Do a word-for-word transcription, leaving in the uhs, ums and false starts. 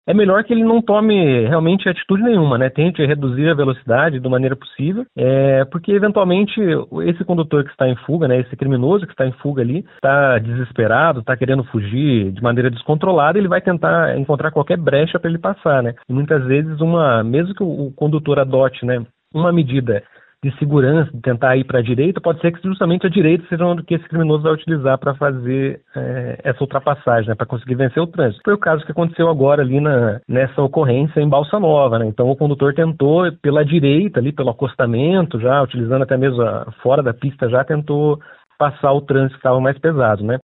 é melhor que ele não tome realmente atitude nenhuma, né? Tente reduzir a velocidade da maneira possível, é, porque eventualmente esse condutor que está em fuga, né, esse criminoso que está em fuga ali, está desesperado, está querendo fugir de maneira descontrolada, ele vai tentar encontrar qualquer brecha para ele passar, né? E muitas vezes, uma, mesmo que o, o condutor adote, né, uma medida de segurança, de tentar ir para a direita, pode ser que justamente a direita seja onde que esse criminoso vai utilizar para fazer é, essa ultrapassagem, né, para conseguir vencer o trânsito. Foi o caso que aconteceu agora ali na, nessa ocorrência em Balsa Nova, né? Então o condutor tentou pela direita, ali pelo acostamento, já utilizando até mesmo a, fora da pista, já tentou passar o trânsito que estava mais pesado, né?